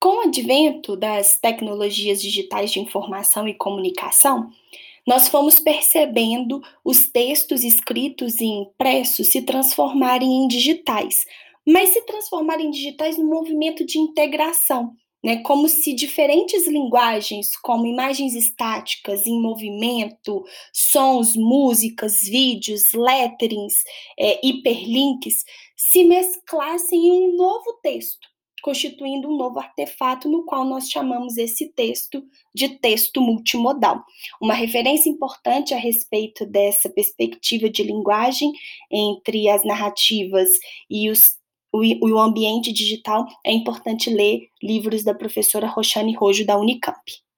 Com o advento das tecnologias digitais de informação e comunicação, nós fomos percebendo os textos escritos e impressos se transformarem em digitais, mas se transformarem em digitais num movimento de integração, né? Como se diferentes linguagens, como imagens estáticas em movimento, sons, músicas, vídeos, letterings, hiperlinks, se mesclassem em um novo texto, constituindo um novo artefato no qual nós chamamos esse texto de texto multimodal. Uma referência importante a respeito dessa perspectiva de linguagem entre as narrativas e o ambiente digital é importante ler livros da professora Roxane Rojo, da Unicamp.